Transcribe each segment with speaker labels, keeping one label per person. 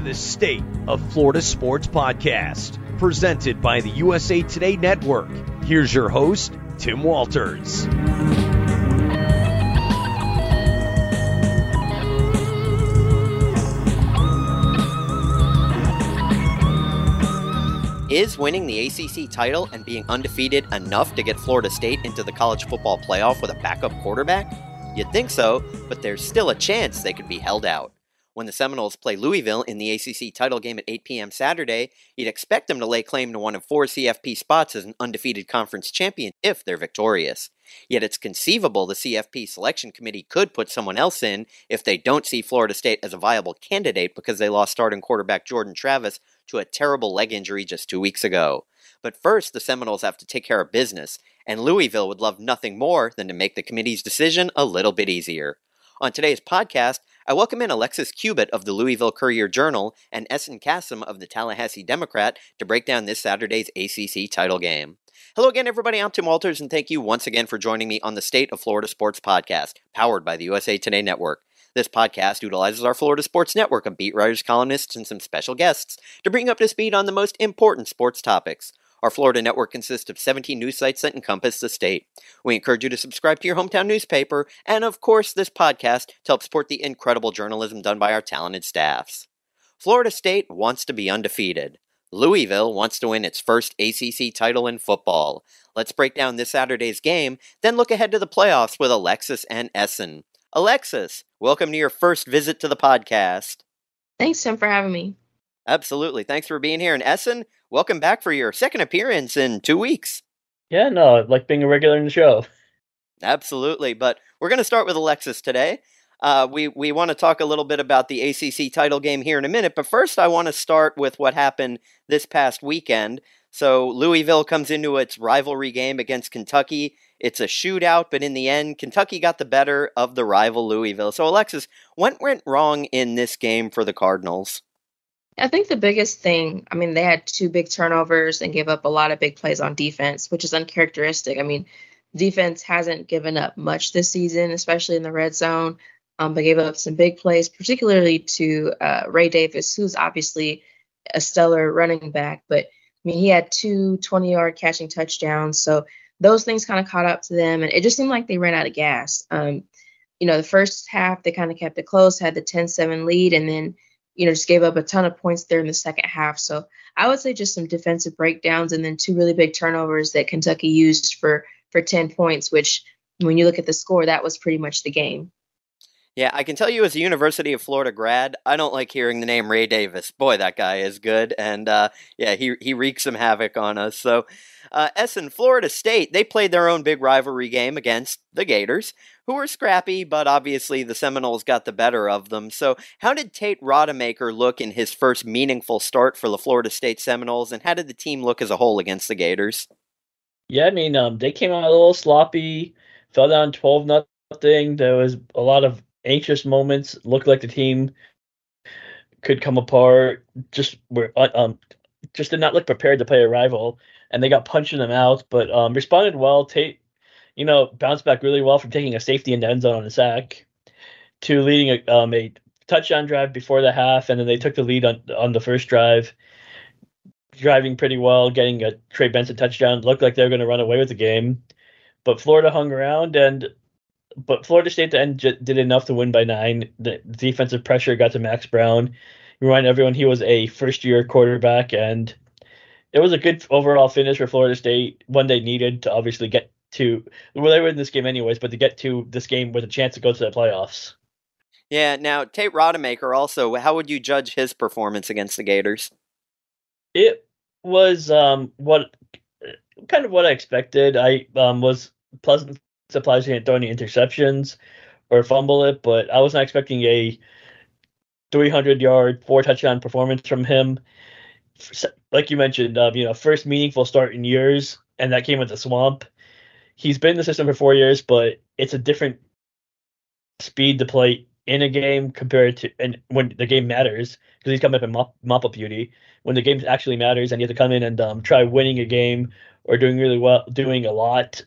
Speaker 1: the State of Florida Sports Podcast, presented by the USA Today Network. Here's your host, Tim Walters.
Speaker 2: Is winning the ACC title and being undefeated enough to get Florida State into the college football playoff with a backup quarterback? You'd think so, but there's still a chance they could be held out. When the Seminoles play Louisville in the ACC title game at 8 p.m. Saturday, you'd expect them to lay claim to one of 4 CFP spots as an undefeated conference champion if they're victorious. Yet it's conceivable the CFP selection committee could put someone else in if they don't see Florida State as a viable candidate because they lost starting quarterback Jordan Travis to a terrible leg injury just 2 weeks ago. But first, the Seminoles have to take care of business, and Louisville would love nothing more than to make the committee's decision a little bit easier. On today's podcast, I welcome in Alexis Cubitt of the Louisville Courier-Journal and Essen Kassem of the Tallahassee Democrat to break down this Saturday's ACC title game. Hello again, everybody. I'm Tim Walters, and thank you once again for joining me on the State of Florida Sports Podcast, powered by the USA Today Network. This podcast utilizes our Florida Sports Network of beat writers, columnists, and some special guests to bring up to speed on the most important sports topics. Our Florida network consists of 17 news sites that encompass the state. We encourage you to subscribe to your hometown newspaper, and of course this podcast to help support the incredible journalism done by our talented staffs. Florida State wants to be undefeated. Louisville wants to win its first ACC title in football. Let's break down this Saturday's game, then look ahead to the playoffs with Alexis and Essen. Alexis, welcome to your first visit to the podcast.
Speaker 3: Thanks, Tim, for having me.
Speaker 2: Absolutely. Thanks for being here. And Essen, welcome back for your second appearance in 2 weeks.
Speaker 4: Yeah, no, I like being a regular in the show.
Speaker 2: Absolutely. But we're going to start with Alexis today. We want to talk a little bit about the ACC title game here in a minute. But first, I want to start with what happened this past weekend. So Louisville comes into its rivalry game against Kentucky. It's a shootout, but in the end, Kentucky got the better of the rival Louisville. So Alexis, what went wrong in this game for the Cardinals?
Speaker 3: I think the biggest thing, they had 2 big turnovers and gave up a lot of big plays on defense, which is uncharacteristic. Defense hasn't given up much this season, especially in the red zone, but gave up some big plays, particularly to Ray Davis, who's obviously a stellar running back. But, he had 2 20-yard catching touchdowns, so those things kind of caught up to them, and it just seemed like they ran out of gas. The first half, they kind of kept it close, had the 10-7 lead, and then just gave up a ton of points there in the second half. So I would say just some defensive breakdowns and then 2 really big turnovers that Kentucky used for 10 points, which when you look at the score, that was pretty much the game.
Speaker 2: Yeah, I can tell you as a University of Florida grad, I don't like hearing the name Ray Davis. Boy, that guy is good. And he wreaks some havoc on us. So Essen, Florida State, they played their own big rivalry game against the Gators, who were scrappy, but obviously the Seminoles got the better of them. So how did Tate Rodemaker look in his first meaningful start for the Florida State Seminoles, and how did the team look as a whole against the Gators?
Speaker 4: Yeah, they came out a little sloppy, fell down 12-0. There was a lot of anxious moments. Looked like the team could come apart. Just did not look prepared to play a rival, and they got punched in the mouth, but responded well. Tate, bounced back really well from taking a safety in the end zone on a sack to leading a touchdown drive before the half, and then they took the lead on the first drive, driving pretty well, getting a Trey Benson touchdown. Looked like they were going to run away with the game, but Florida hung around, but Florida State at the end did enough to win by 9. The defensive pressure got to Max Brown. Remind everyone he was a first-year quarterback, and it was a good overall finish for Florida State, one they needed to obviously get to, well, they were in this game anyways, but to get to this game with a chance to go to the playoffs.
Speaker 2: Yeah, now, Tate Rodemaker also, how would you judge his performance against the Gators?
Speaker 4: It was what I expected. I was pleasantly surprised he didn't throw any interceptions or fumble it, but I was not expecting a 300-yard, 4-touchdown performance from him. Like you mentioned, first meaningful start in years, and that came with the Swamp. He's been in the system for 4 years, but it's a different speed to play in a game compared to and when the game matters, because he's coming up in mop-up duty. When the game actually matters and you have to come in and try winning a game or doing really well, doing a lot.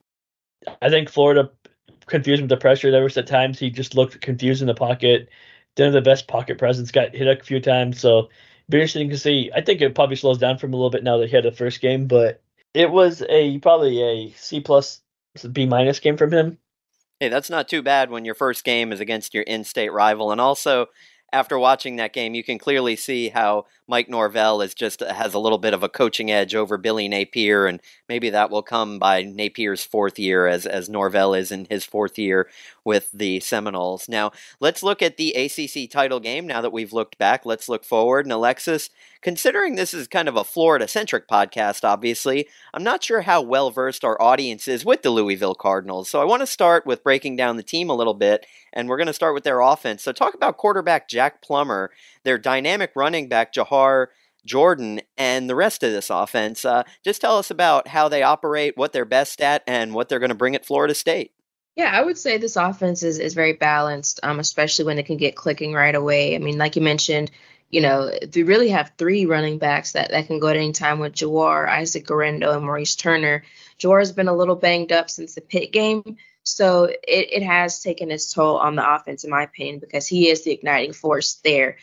Speaker 4: I think Florida confused with the pressure. There was at times he just looked confused in the pocket, didn't have the best pocket presence, got hit a few times. So it'd be interesting to see. I think it probably slows down for him a little bit now that he had the first game, but it was probably a C plus B minus game from him.
Speaker 2: Hey, that's not too bad when your first game is against your in-state rival. And also, after watching that game, you can clearly see how Mike Norvell has a little bit of a coaching edge over Billy Napier, and maybe that will come by Napier's fourth year as Norvell is in his fourth year with the Seminoles. Now, let's look at the ACC title game. Now that we've looked back, let's look forward. And Alexis, considering this is kind of a Florida-centric podcast, obviously, I'm not sure how well-versed our audience is with the Louisville Cardinals. So I want to start with breaking down the team a little bit, and we're going to start with their offense. So talk about quarterback Jack Plummer, their dynamic running back Jahar Jordan, and the rest of this offense. Just tell us about how they operate, what they're best at, and what they're going to bring at Florida State.
Speaker 3: Yeah, I would say this offense is very balanced, especially when it can get clicking right away. I mean, like you mentioned, they really have three running backs that can go at any time with Jawar, Isaac Guerendo, and Maurice Turner. Jawar has been a little banged up since the Pitt game, so it has taken its toll on the offense, in my opinion, because he is the igniting force there.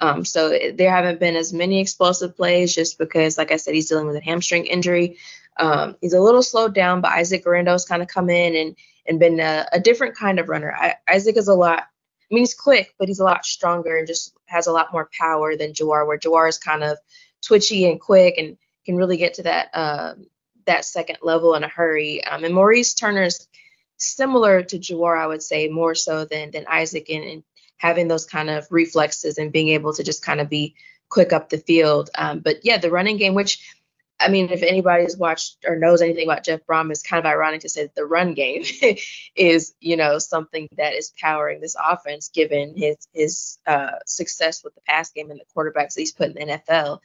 Speaker 3: So there haven't been as many explosive plays just because, like I said, he's dealing with a hamstring injury. He's a little slowed down, but Isaac Guerendo's kind of come in and been a different kind of runner. Isaac is he's quick, but he's a lot stronger and just has a lot more power than Jawar, where Jawar is kind of twitchy and quick and can really get to that second level in a hurry. And Maurice Turner is similar to Jawar, I would say, more so than Isaac and having those kind of reflexes and being able to just kind of be quick up the field. But yeah, the running game, which, I mean, if anybody's watched or knows anything about Jeff Brom, it's kind of ironic to say that the run game is, something that is powering this offense, given his success with the pass game and the quarterbacks that he's put in the NFL.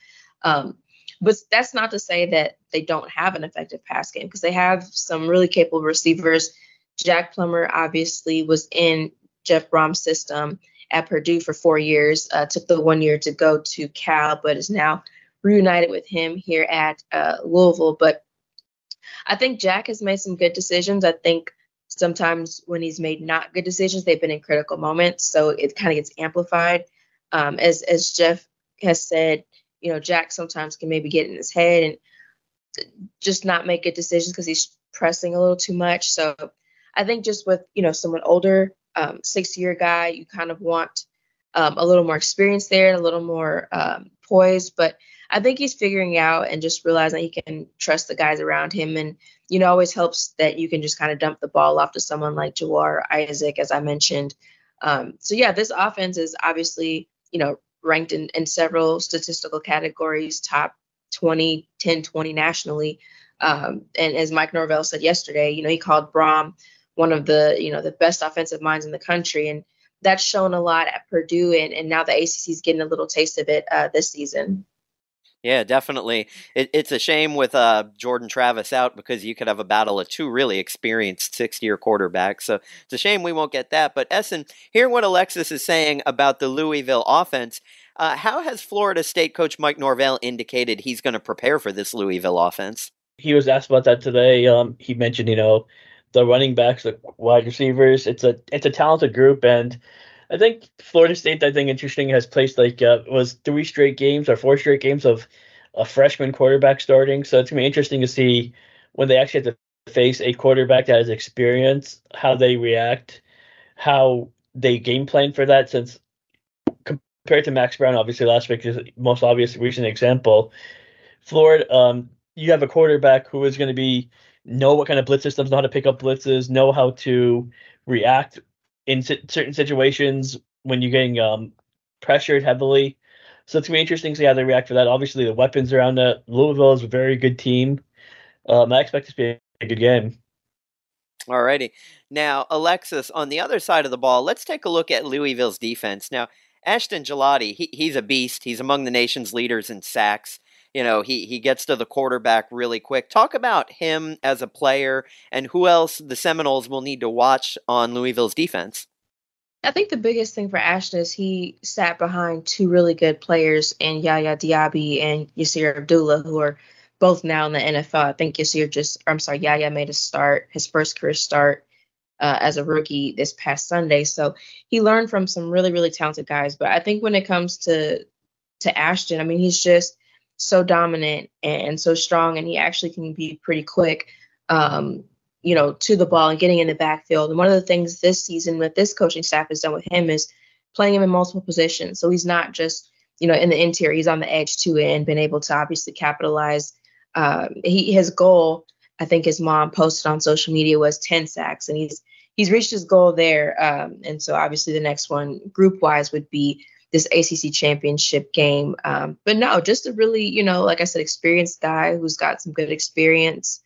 Speaker 3: But that's not to say that they don't have an effective pass game, because they have some really capable receivers. Jack Plummer obviously was in Jeff Brom's system at Purdue for 4 years, took the 1 year to go to Cal, but is now reunited with him here at Louisville. But I think Jack has made some good decisions. I think sometimes when he's made not good decisions, they've been in critical moments, so it kind of gets amplified. As Jeff has said, Jack sometimes can maybe get in his head and just not make good decisions because he's pressing a little too much. So I think just with, someone older, 6-year guy, you kind of want a little more experience there, a little more poise. But I think he's figuring out and just realizing he can trust the guys around him. And, always helps that you can just kind of dump the ball off to someone like Jawar, Isaac, as I mentioned. So, yeah, this offense is obviously, ranked in several statistical categories, top 20, 10, 20 nationally. And as Mike Norvell said yesterday, he called Brom one of the, the best offensive minds in the country. And that's shown a lot at Purdue. And now the ACC is getting a little taste of it this season.
Speaker 2: Yeah, definitely. It's a shame with Jordan Travis out, because you could have a battle of two really experienced 6-year quarterbacks. So it's a shame we won't get that. But Essen, hearing what Alexis is saying about the Louisville offense, how has Florida State coach Mike Norvell indicated he's going to prepare for this Louisville offense?
Speaker 4: He was asked about that today. He mentioned, the running backs, the wide receivers. It's a talented group, and I think Florida State, interesting, has placed was 3 straight games or 4 straight games of a freshman quarterback starting. So it's going to be interesting to see when they actually have to face a quarterback that has experience, how they react, how they game plan for that, since compared to Max Brown, obviously last week is the most obvious recent example. Florida, you have a quarterback who is going to know what kind of blitz systems, know how to pick up blitzes, know how to react in certain situations when you're getting pressured heavily. So it's going to be interesting to see how they react for that. Obviously, the weapons around that. Louisville is a very good team. I expect this to be a good game.
Speaker 2: Alrighty. Now, Alexis, on the other side of the ball, let's take a look at Louisville's defense. Now, Ashton Gillotte, he's a beast. He's among the nation's leaders in sacks. He gets to the quarterback really quick. Talk about him as a player and who else the Seminoles will need to watch on Louisville's defense.
Speaker 3: I think the biggest thing for Ashton is he sat behind 2 really good players in Yaya Diaby and Yasir Abdullah, who are both now in the NFL. I think Yaya made his first career start as a rookie this past Sunday. So he learned from some really, really talented guys. But I think when it comes to Ashton, I mean, he's just so dominant and so strong, and he actually can be pretty quick, to the ball and getting in the backfield. And one of the things this season that this coaching staff has done with him is playing him in multiple positions. So he's not just, in the interior, he's on the edge too, and been able to obviously capitalize. His goal, I think his mom posted on social media, was 10 sacks, and he's reached his goal there. And so obviously the next one group wise would be this ACC championship game. But no, just a really, like I said, experienced guy who's got some good experience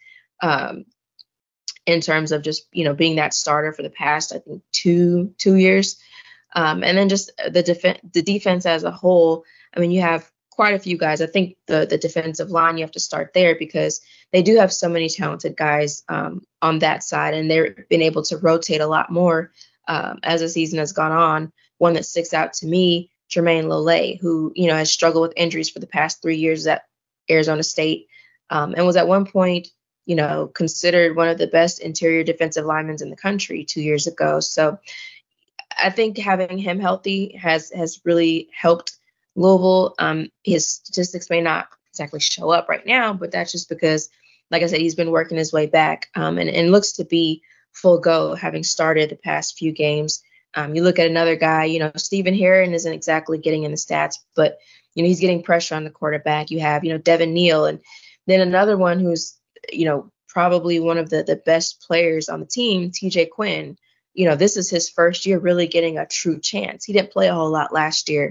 Speaker 3: in terms of just, being that starter for the past, I think, two years. And then just the defense as a whole. I mean, you have quite a few guys. I think the defensive line, you have to start there because they do have so many talented guys on that side, and they've been able to rotate a lot more as the season has gone on. One that sticks out to me, Jermaine Lole, who, has struggled with injuries for the past 3 years at Arizona State, and was at one point, considered one of the best interior defensive linemen in the country 2 years ago. So I think having him healthy has really helped Louisville. His statistics may not exactly show up right now, but that's just because, like I said, he's been working his way back and looks to be full go, having started the past few games. You look at another guy, Stephen Herron isn't exactly getting in the stats, but, he's getting pressure on the quarterback. You have, Devin Neal, and then another one who's, probably one of the best players on the team, TJ Quinn. This is his first year really getting a true chance. He didn't play a whole lot last year.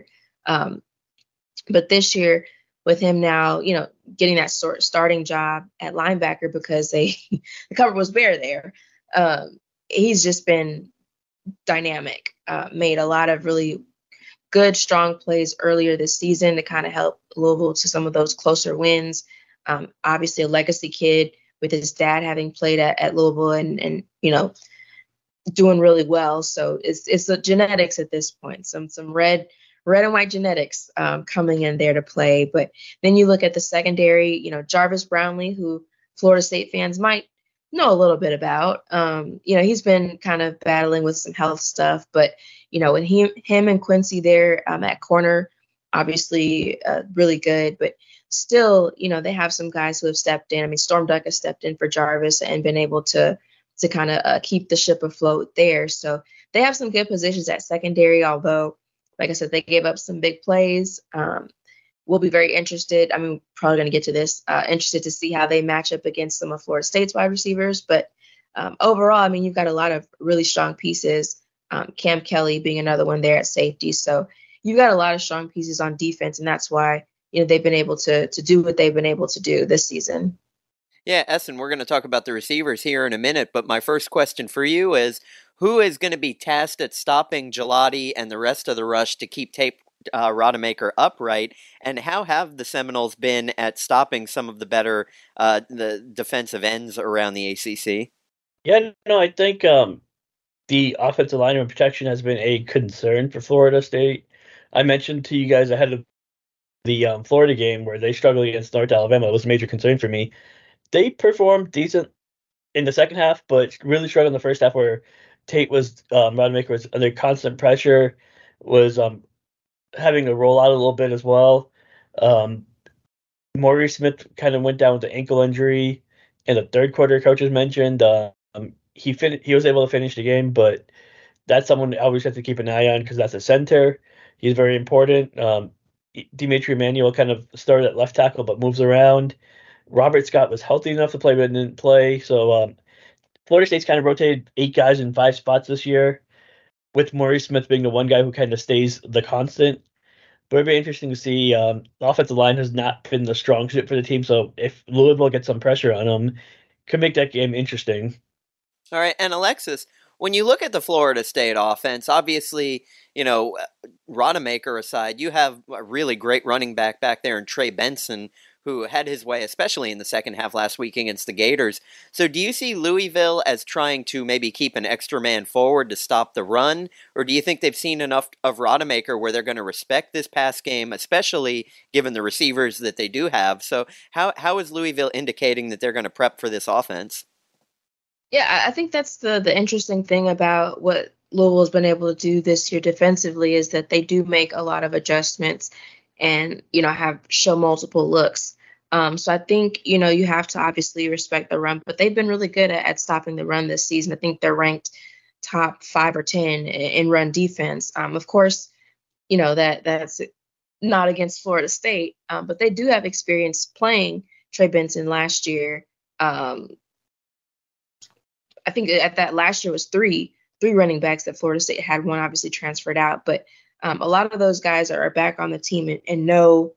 Speaker 3: But this year with him now, getting that starting job at linebacker because the cover was bare there. He's just been dynamic, made a lot of really good, strong plays earlier this season to kind of help Louisville to some of those closer wins. Obviously a legacy kid with his dad having played at Louisville and doing really well. So it's the genetics at this point, some red and white genetics coming in there to play. But then you look at the secondary, Jarvis Brownlee, who Florida State fans might know a little bit about. He's been kind of battling with some health stuff, but when him and Quincy there at corner, obviously really good, but still, they have some guys who have stepped in. I mean, Storm Duck has stepped in for Jarvis and been able to kind of keep the ship afloat there. So they have some good positions at secondary, although, like I said, they gave up some big plays. We'll be very interested. I mean, probably going to get to this, interested to see how they match up against some of Florida State's wide receivers. But overall, I mean, you've got a lot of really strong pieces, Cam Kelly being another one there at safety. So you've got a lot of strong pieces on defense, and that's why, they've been able to do what they've been able to do this season.
Speaker 2: Yeah, Essen, we're going to talk about the receivers here in a minute, but my first question for you is, who is going to be tasked at stopping Gelati and the rest of the rush to keep Tate Rodemaker upright, and how have the Seminoles been at stopping some of the better the defensive ends around the ACC?
Speaker 4: Yeah, no, I think the offensive line and protection has been a concern for Florida State. I mentioned to you guys ahead of the Florida game where they struggled against North Alabama. It was a major concern for me. They performed decent in the second half, but really struggled in the first half where Tate Rodemaker was under constant pressure, was having to roll out a little bit as well. Maurice Smith kind of went down with the ankle injury in the third quarter, coaches mentioned. He was able to finish the game, but that's someone I always have to keep an eye on because that's a center. He's very important. Dimitri Emanuel kind of started at left tackle but moves around. Robert Scott was healthy enough to play but didn't play. So Florida State's kind of rotated 8 guys in 5 spots this year, with Maurice Smith being the one guy who kind of stays the constant. But it'd be interesting to see. The offensive line has not been the strong suit for the team, so if Louisville gets some pressure on them, could make that game interesting.
Speaker 2: All right, and Alexis, when you look at the Florida State offense, obviously, Rodemaker aside, you have a really great running back there in Trey Benson, who had his way, especially in the second half last week against the Gators. So do you see Louisville as trying to maybe keep an extra man forward to stop the run? Or do you think they've seen enough of Rodemaker where they're going to respect this pass game, especially given the receivers that they do have? So how is Louisville indicating that they're going to prep for this offense?
Speaker 3: Yeah, I think that's the interesting thing about what Louisville's been able to do this year defensively is that they do make a lot of adjustments and, have show multiple looks. So I think, you have to obviously respect the run, but they've been really good at stopping the run this season. I think they're ranked top 5 or 10 in run defense. Of course, that's not against Florida State, but they do have experience playing Trey Benson last year. I think at that last year was three running backs that Florida State had. One obviously transferred out, but a lot of those guys are back on the team and know,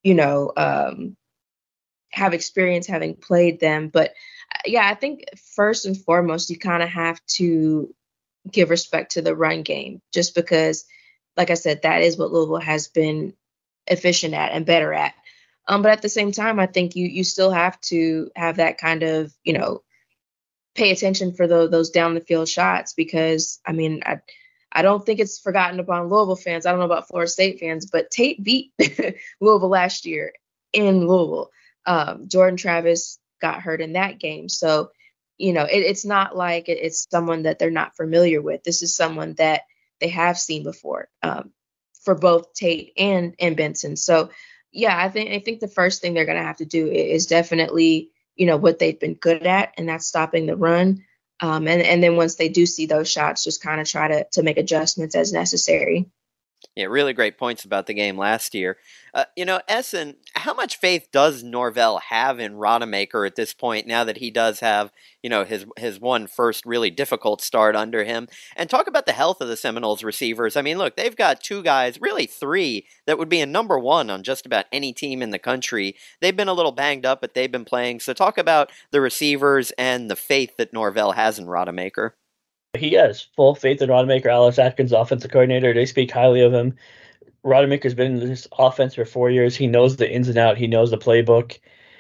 Speaker 3: have experience having played them. But yeah, I think first and foremost, you kind of have to give respect to the run game, just because, like I said, that is what Louisville has been efficient at and better at. But at the same time, I think you still have to have that kind of, pay attention for those down the field shots, because I don't think it's forgotten upon Louisville fans. I don't know about Florida State fans, but Tate beat Louisville last year in Louisville. Jordan Travis got hurt in that game. So, it's not like it's someone that they're not familiar with. This is someone that they have seen before, for both Tate and Benson. So, yeah, I think the first thing they're going to have to do is definitely, what they've been good at, and that's stopping the run. And then once they do see those shots, just kind of try to make adjustments as necessary.
Speaker 2: Yeah, really great points about the game last year. Essen, how much faith does Norvell have in Rodemaker at this point, now that he does have, his one first really difficult start under him? And talk about the health of the Seminoles receivers. I mean, look, they've got two guys, really three, that would be a number one on just about any team in the country. They've been a little banged up, but they've been playing. So talk about the receivers and the faith that Norvell has in Rodemaker.
Speaker 4: He has full faith in Rodemaker. Alex Atkins, offensive coordinator, they speak highly of him. Rodemaker's been in this offense for 4 years. He knows the ins and outs. He knows the playbook.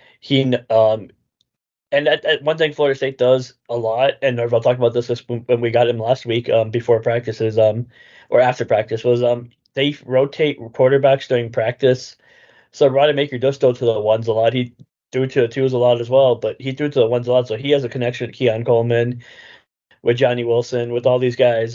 Speaker 4: And that one thing Florida State does a lot, and Norvell talked about this when we got him last week, before practices, or after practice, was they rotate quarterbacks during practice. So Rodemaker does throw to the ones a lot. He threw to the twos a lot as well, but he threw to the ones a lot. So he has a connection with Keon Coleman, with Johnny Wilson, with all these guys.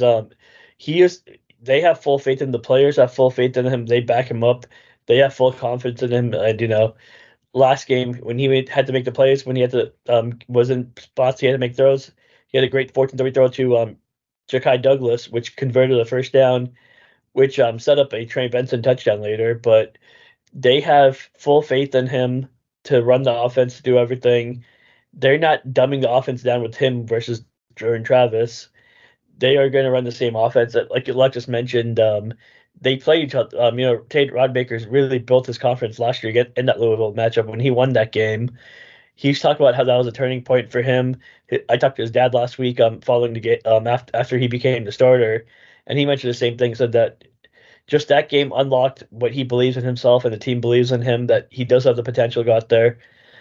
Speaker 4: They have full faith in the players, have full faith in him. They back him up. They have full confidence in him. And, last game when he had to make the plays, when he had to, was in spots he had to make throws, he had a great 14-3 throw to Ja'Kai Douglas, which converted a first down, which set up a Trey Benson touchdown later. But they have full faith in him to run the offense, to do everything. They're not dumbing the offense down with him versus Jordan Travis. They are going to run the same offense. Like Alexis mentioned, they play each other. Tate Rodemaker's really built his confidence last year in that Louisville matchup when he won that game. He's talked about how that was a turning point for him. I talked to his dad last week, following the game, after he became the starter, and he mentioned the same thing. Said that just that game unlocked what he believes in himself, and the team believes in him, that he does have the potential to go out there.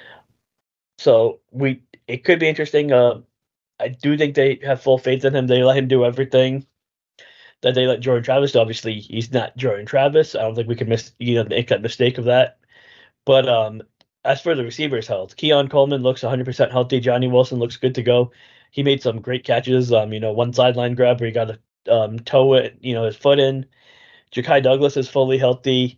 Speaker 4: So it could be interesting. I do think they have full faith in him. They let him do everything that they let Jordan Travis do. Obviously, he's not Jordan Travis. I don't think we can make that mistake of that. But as for the receivers' health, Keon Coleman looks 100% healthy. Johnny Wilson looks good to go. He made some great catches. One sideline grab where he got to toe it, his foot in. Ja'Kai Douglas is fully healthy.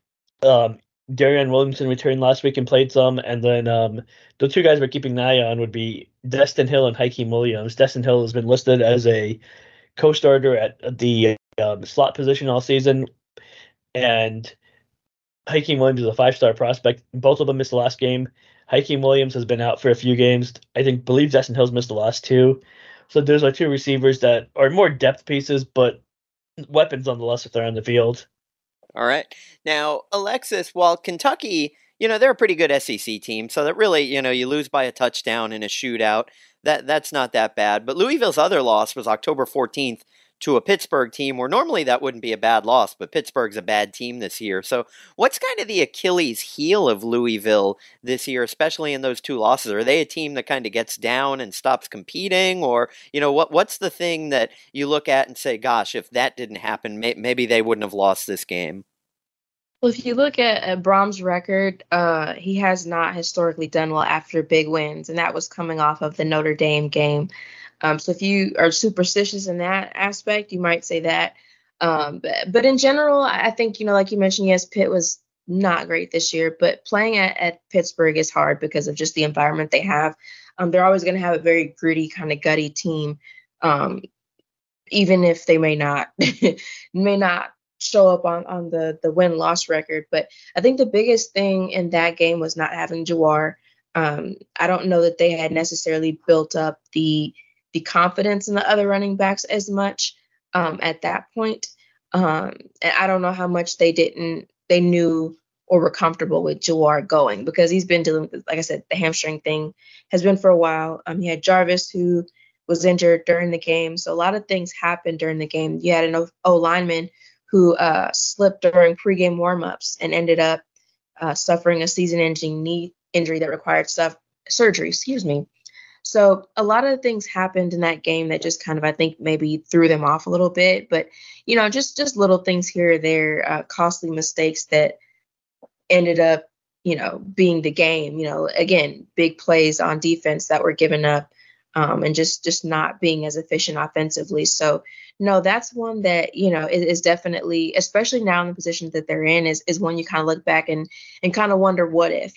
Speaker 4: Darian Williamson returned last week and played some, and then the two guys we're keeping an eye on would be Destin Hill and Hakeem Williams. Destin Hill has been listed as a co-starter at the slot position all season, and Hakeem Williams is a 5-star prospect. Both of them missed the last game. Hakeem Williams has been out for a few games. Believe Destin Hill's missed the last 2. So those are 2 receivers that are more depth pieces, but weapons nonetheless if they're on the field.
Speaker 2: All right. Now, Alexis, while Kentucky, they're a pretty good SEC team, so that really, you lose by a touchdown in a shootout. That's not that bad. But Louisville's other loss was October 14th to a Pittsburgh team, where normally that wouldn't be a bad loss, but Pittsburgh's a bad team this year. So what's kind of the Achilles heel of Louisville this year, especially in those 2 losses? Are they a team that kind of gets down and stops competing? Or, what's the thing that you look at and say, gosh, if that didn't happen, maybe they wouldn't have lost this game?
Speaker 3: Well, if you look at Brahms' record, he has not historically done well after big wins, and that was coming off of the Notre Dame game. So if you are superstitious in that aspect, you might say that. But in general, I think, like you mentioned, yes, Pitt was not great this year, but playing at Pittsburgh is hard because of just the environment they have. They're always going to have a very gritty, kind of gutty team, um, even if they may not may not show up on the win loss record. But I think the biggest thing in that game was not having Jawar. I don't know that they had necessarily built up the confidence in the other running backs as much at that point. And I don't know how much they knew or were comfortable with Jawar going, because he's been dealing with, like I said, the hamstring thing has been for a while. He had Jarvis, who was injured during the game. So a lot of things happened during the game. You had an O lineman who slipped during pregame warmups and ended up suffering a season-ending knee injury that required surgery. Excuse me. So a lot of things happened in that game that just kind of, I think, maybe threw them off a little bit. But, just little things here or there, costly mistakes that ended up, being the game. Again, big plays on defense that were given up, and just not being as efficient offensively. So, no, that's one that, is definitely, especially now in the position that they're in, is one you kind of look back and kind of wonder, what if,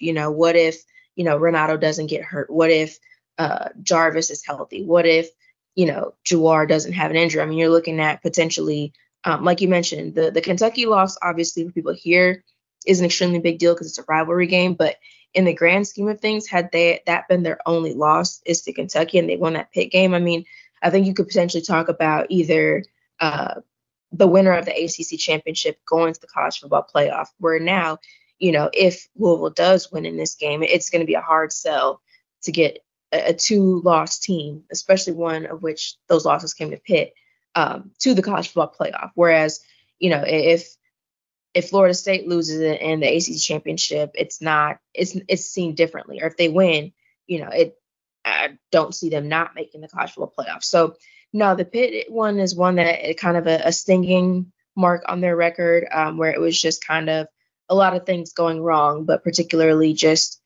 Speaker 3: Renato doesn't get hurt? What if Jarvis is healthy? What if, Jawar doesn't have an injury? I mean, you're looking at potentially, like you mentioned, the Kentucky loss, obviously, for people here, is an extremely big deal because it's a rivalry game. But in the grand scheme of things, had that been their only loss is to Kentucky and they won that Pitt game, I mean, I think you could potentially talk about either the winner of the ACC championship going to the college football playoff, where now, if Louisville does win in this game, it's going to be a hard sell to get a two-loss team, especially one of which those losses came to Pitt, to the college football playoff. Whereas, if Florida State loses it in the ACC championship, it's seen differently. Or if they win, I don't see them not making the college football playoff. So no, the Pitt one is one that kind of a stinging mark on their record, where it was just kind of a lot of things going wrong, but particularly just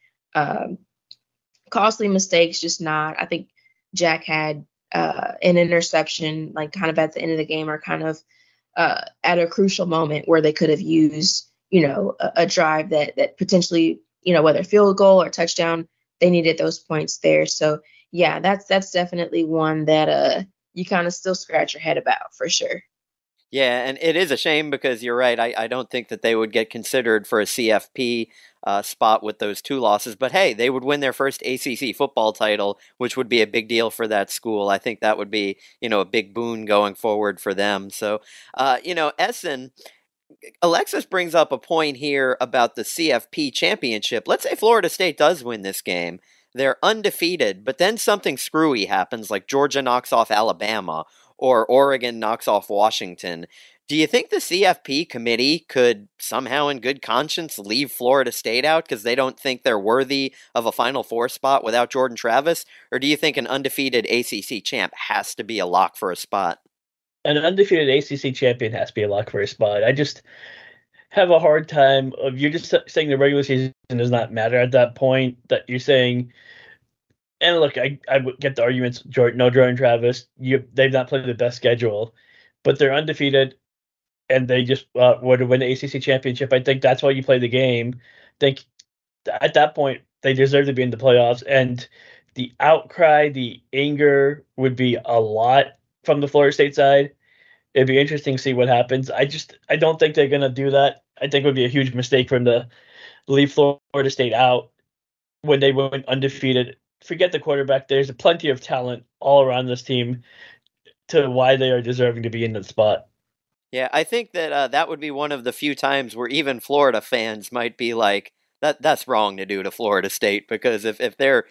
Speaker 3: costly mistakes. I think Jack had an interception, like kind of at the end of the game, or kind of at a crucial moment where they could have used, a drive that potentially, whether field goal or touchdown, they needed those points there. So yeah, that's definitely one that you kind of still scratch your head about, for sure.
Speaker 2: Yeah, and it is a shame because you're right. I don't think that they would get considered for a CFP spot with those two losses. But hey, they would win their first ACC football title, which would be a big deal for that school. I think that would be, a big boon going forward for them. So, Essen, Alexis brings up a point here about the CFP championship. Let's say Florida State does win this game. They're undefeated, but then something screwy happens, like Georgia knocks off Alabama or Oregon knocks off Washington. Do you think the CFP committee could somehow in good conscience leave Florida State out because they don't think they're worthy of a Final Four spot without Jordan Travis? Or do you think an undefeated ACC champ has to be a lock for a spot?
Speaker 4: An undefeated ACC champion has to be a lock for a spot. I just have a hard time of, you're just saying the regular season does not matter at that point, that you're saying. And look, I would get the arguments. Jordan Travis, they've not played the best schedule, but they're undefeated, and they just were to win the ACC championship. I think that's why you play the game. I think at that point they deserve to be in the playoffs, and the outcry, the anger would be a lot from the Florida State side. It'd be interesting to see what happens. I don't think they're gonna do that. I think it would be a huge mistake for them to leave Florida State out when they went undefeated. Forget the quarterback. There's plenty of talent all around this team to why they are deserving to be in the spot.
Speaker 2: Yeah, I think that that would be one of the few times where even Florida fans might be like, that's wrong to do to Florida State, because if they're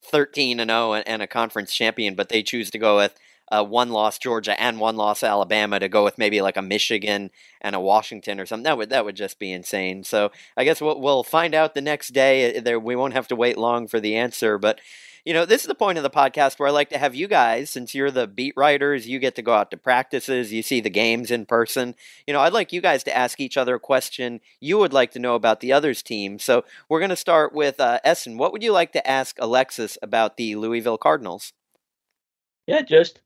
Speaker 2: 13-0 and a conference champion, but they choose to go with one loss Georgia and one loss Alabama to go with maybe like a Michigan and a Washington or something, that would just be insane. So I guess we'll find out the next day. We won't have to wait long for the answer, but This is the point of the podcast where I like to have you guys, since you're the beat writers, you get to go out to practices, you see the games in person. I'd like you guys to ask each other a question you would like to know about the other's team. So we're going to start with Essen. What would you like to ask Alexis about the Louisville Cardinals?
Speaker 4: Yeah, just,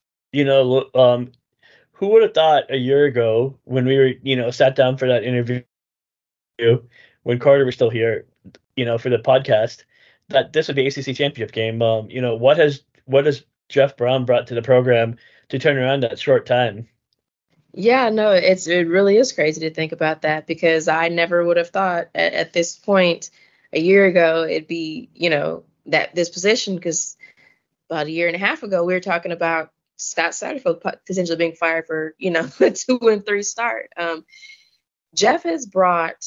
Speaker 4: who would have thought a year ago when we were, sat down for that interview when Carter was still here, for the podcast, that this would be ACC championship game. What has Jeff Brohm brought to the program to turn around that short time?
Speaker 3: Yeah, no, it really is crazy to think about that, because I never would have thought at this point a year ago it'd be, that this position, because about a year and a half ago we were talking about Scott Satterfield potentially being fired for, a 2-3 start. Jeff has brought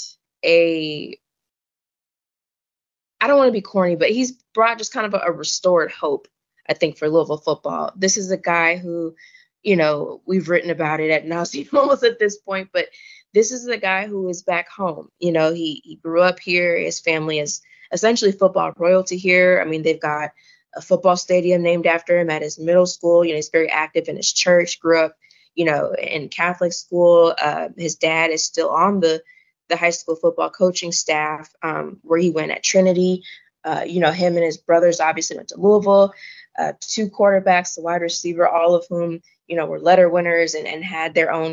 Speaker 3: I don't want to be corny, but he's brought just kind of a restored hope, I think, for Louisville football. This is a guy who, we've written about it at nauseam almost at this point, but this is a guy who is back home. He grew up here. His family is essentially football royalty here. I mean, they've got a football stadium named after him at his middle school. He's very active in his church, grew up, in Catholic school. His dad is still on the high school football coaching staff, where he went at Trinity. Him and his brothers obviously went to Louisville. 2 quarterbacks, the wide receiver, all of whom, were letter winners and had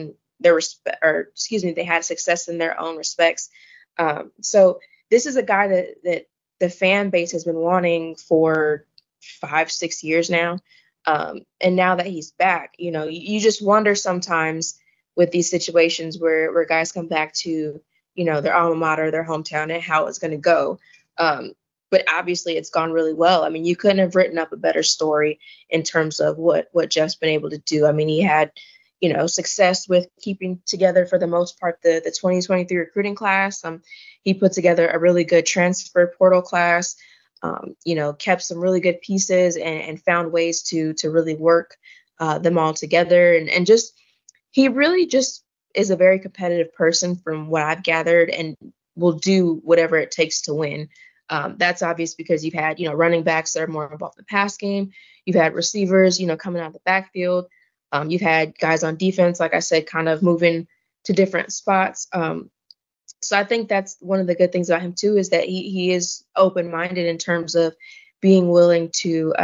Speaker 3: they had success in their own respects. So this is a guy that the fan base has been wanting for 5-6 years now. And now that he's back, you just wonder sometimes with these situations where guys come back to, their alma mater, their hometown, and how it's going to go. But obviously it's gone really well. I mean, you couldn't have written up a better story in terms of what Jeff's been able to do. I mean, he had, success with keeping together, for the most part, the 2023 recruiting class. He put together a really good transfer portal class, kept some really good pieces and found ways to really work them all together. And just, he really just is a very competitive person from what I've gathered, and will do whatever it takes to win. That's obvious because you've had, running backs that are more involved in the pass game. You've had receivers, coming out of the backfield. You've had guys on defense, like I said, kind of moving to different spots. So I think that's one of the good things about him too, is that he is open-minded in terms of being willing to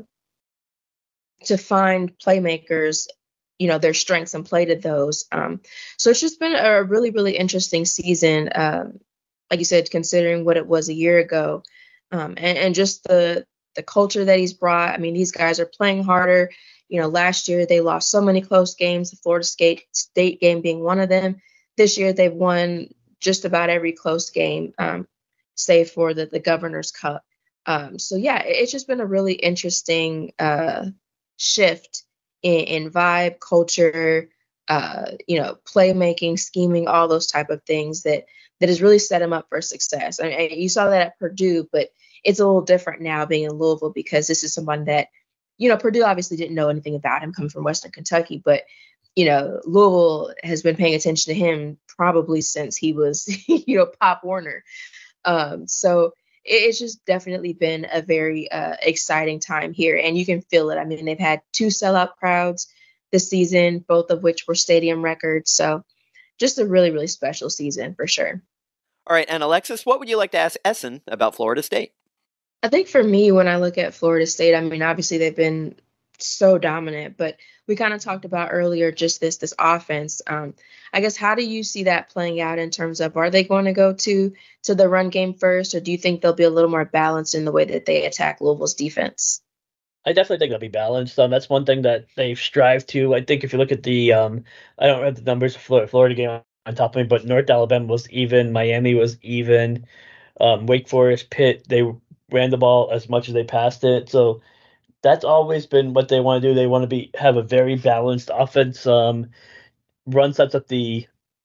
Speaker 3: find playmakers, their strengths, and play to those. So it's just been a really, really interesting season. Like you said, considering what it was a year ago, and just the culture that he's brought. I mean, these guys are playing harder. Last year they lost so many close games, the Florida State game being one of them. This year they've won just about every close game, save for the Governor's Cup. So yeah, it's just been a really interesting shift in vibe, culture, playmaking, scheming, all those type of things that has really set him up for success. I mean, you saw that at Purdue, but it's a little different now being in Louisville, because this is someone that, Purdue obviously didn't know anything about him coming from Western Kentucky, but, Louisville has been paying attention to him probably since he was, Pop Warner. So it's just definitely been a very exciting time here, and you can feel it. I mean, they've had 2 sellout crowds this season, both of which were stadium records. So just a really, really special season for sure.
Speaker 2: All right. And Alexis, what would you like to ask Essen about Florida State?
Speaker 3: I think for me, when I look at Florida State, I mean, obviously they've been so dominant, but we kind of talked about earlier just this offense. I guess, how do you see that playing out in terms of, are they going to go to the run game first, or do you think they'll be a little more balanced in the way that they attack Louisville's defense?
Speaker 4: I definitely think they'll be balanced. That's one thing that they've strived to. I think if you look at the, I don't have the numbers for Florida game on top of me, but North Alabama was even, Miami was even, Wake Forest, Pitt, they ran the ball as much as they passed it. So that's always been what they want to do. They want to have a very balanced offense. Run sets up the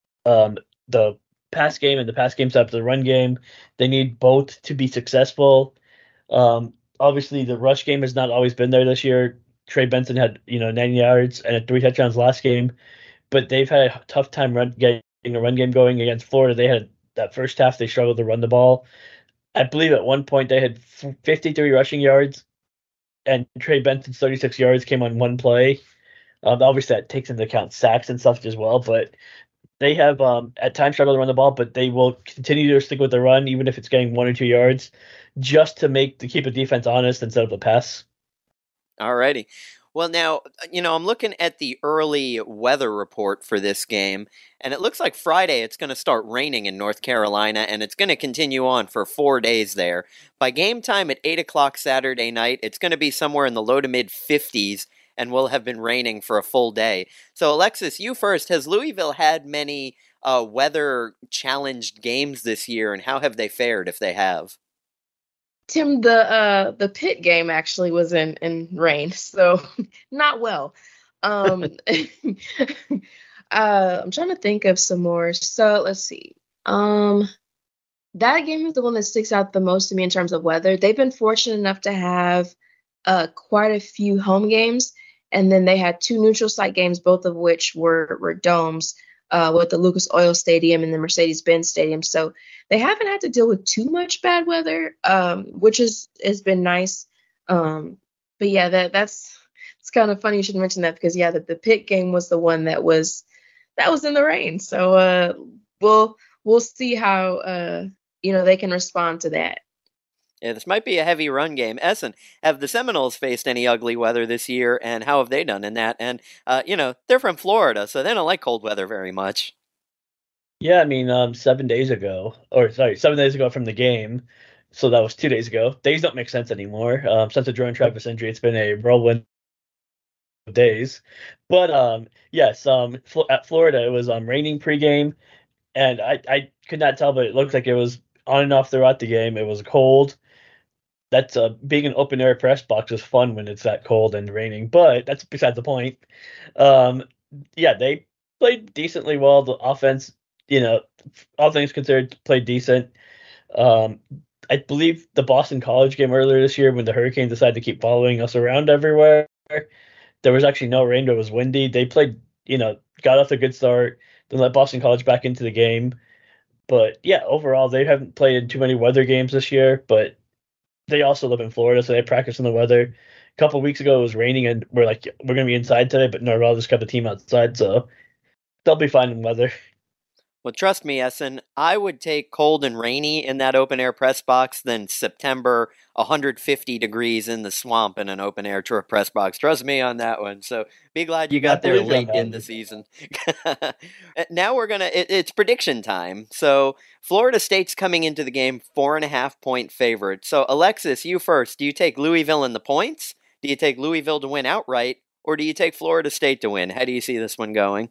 Speaker 4: pass game, and the pass game sets up the run game. They need both to be successful. Obviously, the rush game has not always been there this year. Trey Benson had 90 yards and 3 touchdowns last game, but they've had a tough time getting a run game going against Florida. They had that first half, they struggled to run the ball. I believe at one point they had 53 rushing yards, and Trey Benson's 36 yards came on one play. Obviously, that takes into account sacks and stuff as well, but they have at times struggled to run the ball, but they will continue to stick with the run, even if it's getting 1 or 2 yards, just to keep the defense honest instead of the pass.
Speaker 2: Alrighty. Well, now, I'm looking at the early weather report for this game, and it looks like Friday it's going to start raining in North Carolina, and it's going to continue on for 4 days there. By game time at 8 o'clock Saturday night, it's going to be somewhere in the low to mid 50s, and will have been raining for a full day. So, Alexis, you first. Has Louisville had many weather-challenged games this year, and how have they fared if they have?
Speaker 3: Tim, the Pitt game actually was in rain, so not well. I'm trying to think of some more. So let's see. That game is the one that sticks out the most to me in terms of weather. They've been fortunate enough to have quite a few home games, and then they had 2 neutral site games, both of which were domes, with the Lucas Oil Stadium and the Mercedes-Benz Stadium. So they haven't had to deal with too much bad weather, which has been nice. But yeah, that's it's kind of funny you should mention that, because yeah, the Pitt game was the one that was in the rain. So we'll see how they can respond to that.
Speaker 2: Yeah, this might be a heavy run game. Essen, have the Seminoles faced any ugly weather this year, and how have they done in that? And, they're from Florida, so they don't like cold weather very much.
Speaker 4: Yeah, I mean, 7 days ago, 7 days ago from the game, so that was 2 days ago. Days don't make sense anymore. Since the Jordan Travis injury, it's been a whirlwind of days. But, yes, at Florida, it was raining pregame, and I could not tell, but it looked like it was on and off throughout the game. It was cold. That's being an open air press box is fun when it's that cold and raining, but that's beside the point. Yeah, they played decently well. The offense, all things considered, played decent. I believe the Boston College game earlier this year, when the Hurricanes decided to keep following us around everywhere, there was actually no rain, but it was windy. They played, got off a good start, then let Boston College back into the game. But yeah, overall, they haven't played in too many weather games this year, but they also live in Florida, so they practice in the weather. A couple of weeks ago, it was raining, and we're going to be inside today, but Norvell just kept the team outside, so they'll be fine in weather.
Speaker 2: Well, trust me, Essen, I would take cold and rainy in that open air press box than September 150 degrees in the swamp in an open air press box. Trust me on that one. So be glad you got there late in the season. Now it's prediction time. So Florida State's coming into the game 4.5-point favorite. So Alexis, you first. Do you take Louisville in the points? Do you take Louisville to win outright? Or do you take Florida State to win? How do you see this one going?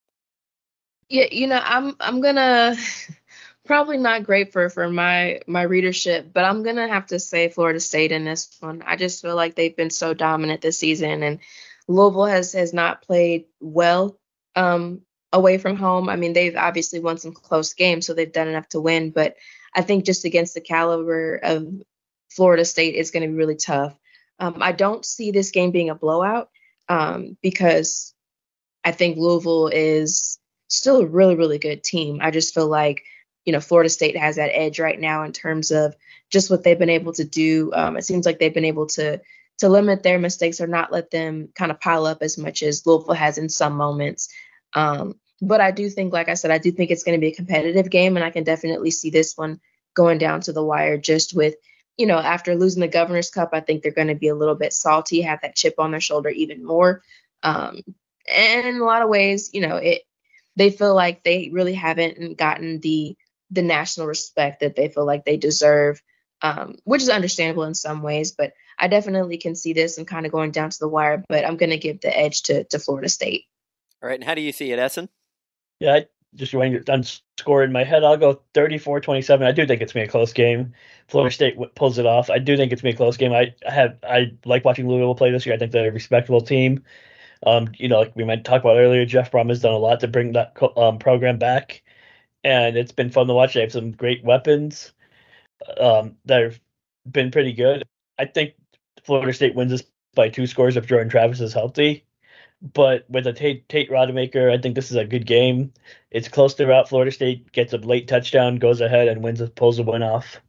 Speaker 3: Yeah, I'm gonna probably not great for my readership, but I'm gonna have to say Florida State in this one. I just feel like they've been so dominant this season, and Louisville has not played well away from home. I mean, they've obviously won some close games, so they've done enough to win, but I think just against the caliber of Florida State, it's going to be really tough. I don't see this game being a blowout because I think Louisville is still a really, really good team. I just feel like, Florida State has that edge right now in terms of just what they've been able to do. It seems like they've been able to limit their mistakes or not let them kind of pile up as much as Louisville has in some moments. But I do think, like I said, I do think it's going to be a competitive game, and I can definitely see this one going down to the wire just with, after losing the Governor's Cup, I think they're going to be a little bit salty, have that chip on their shoulder even more. And in a lot of ways, they feel like they really haven't gotten the national respect that they feel like they deserve, which is understandable in some ways. But I definitely can see this and kind of going down to the wire. But I'm going to give the edge to Florida State.
Speaker 2: All right. And how do you see it, Essen?
Speaker 4: Yeah, just when you're done scoring in my head, I'll go 34-27. I do think it's going to be a close game. Florida State pulls it off. I do think it's going to be a close game. I like watching Louisville play this year. I think they're a respectable team. Like we might talk about earlier, Jeff Brom has done a lot to bring that program back, and it's been fun to watch. They have some great weapons that have been pretty good. I think Florida State wins this by 2 scores if Jordan Travis is healthy. But with a Tate Rodemaker, I think this is a good game. It's close throughout. Florida State gets a late touchdown, goes ahead, and pulls the win off.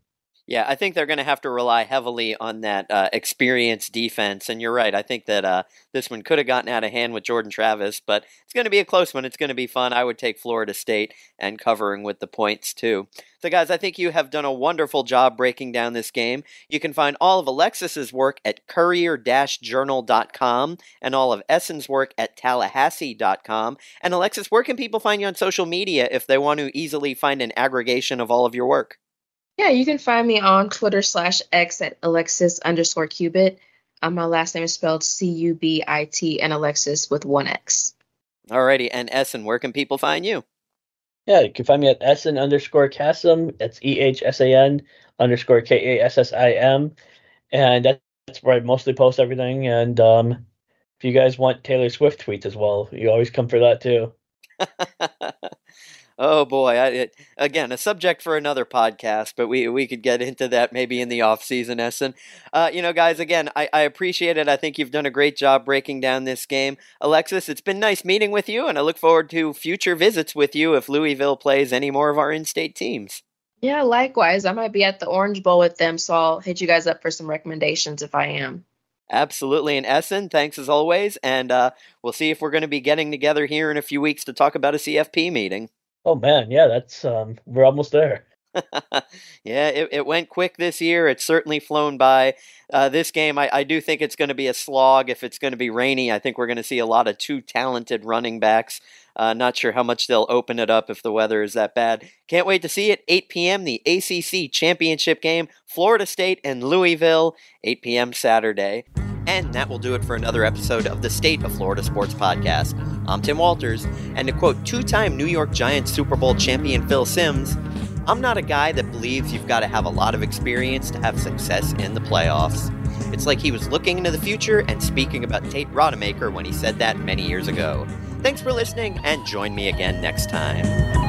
Speaker 2: Yeah, I think they're going to have to rely heavily on that experienced defense. And you're right. I think that this one could have gotten out of hand with Jordan Travis, but it's going to be a close one. It's going to be fun. I would take Florida State and covering with the points, too. So, guys, I think you have done a wonderful job breaking down this game. You can find all of Alexis's work at courier-journal.com and all of Essen's work at tallahassee.com. And, Alexis, where can people find you on social media if they want to easily find an aggregation of all of your work?
Speaker 3: Yeah, you can find me on Twitter/X at Alexis_Cubit. My last name is spelled Cubit, and Alexis with 1 X.
Speaker 2: Alrighty, and Essen, where can people find you?
Speaker 4: Yeah, you can find me at Essen_Kassim. That's EHSAN_KASSIM. And that's where I mostly post everything. And if you guys want Taylor Swift tweets as well, you always come for that too.
Speaker 2: Oh boy, again, a subject for another podcast, but we could get into that maybe in the off-season, Essen. Guys, again, I appreciate it. I think you've done a great job breaking down this game. Alexis, it's been nice meeting with you, and I look forward to future visits with you if Louisville plays any more of our in-state teams.
Speaker 3: Yeah, likewise. I might be at the Orange Bowl with them, so I'll hit you guys up for some recommendations if I am.
Speaker 2: Absolutely. And Essen, thanks as always, and we'll see if we're going to be getting together here in a few weeks to talk about a CFP meeting.
Speaker 4: Oh man, yeah, that's we're almost there.
Speaker 2: Yeah, it went quick this year. It's certainly flown by. This game, I do think it's going to be a slog. If it's going to be rainy, I think we're going to see a lot of two talented running backs. Not sure how much they'll open it up if the weather is that bad. Can't wait to see it. 8 p.m., the ACC Championship game, Florida State and Louisville, 8 p.m. Saturday. And that will do it for another episode of the State of Florida Sports Podcast. I'm Tim Walters, and to quote two-time New York Giants Super Bowl champion Phil Simms, I'm not a guy that believes you've got to have a lot of experience to have success in the playoffs. It's like he was looking into the future and speaking about Tate Rodemaker when he said that many years ago. Thanks for listening, and join me again next time.